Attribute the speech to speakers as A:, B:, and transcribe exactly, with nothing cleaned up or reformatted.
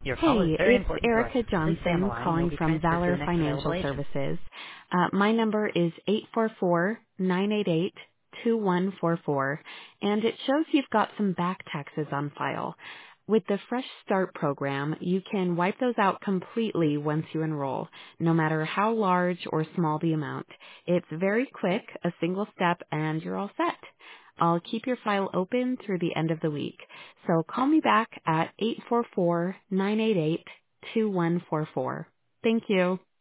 A: Your call is
B: Hey,
A: very
B: it's
A: important to us.
B: Erica
A: Please stay on the
B: Johnson
A: line and you'll
B: calling
A: be
B: from
A: transferred to the
B: Valor
A: next available
B: Financial
A: agent.
B: Services. Uh, my number is eight four four, nine eight eight, two one four four, and it shows you've got some back taxes on file. With the Fresh Start program, you can wipe those out completely once you enroll, no matter how large or small the amount. It's very quick, a single step, and you're all set. I'll keep your file open through the end of the week. So call me back at eight four four, nine eight eight, two one four four. Thank you.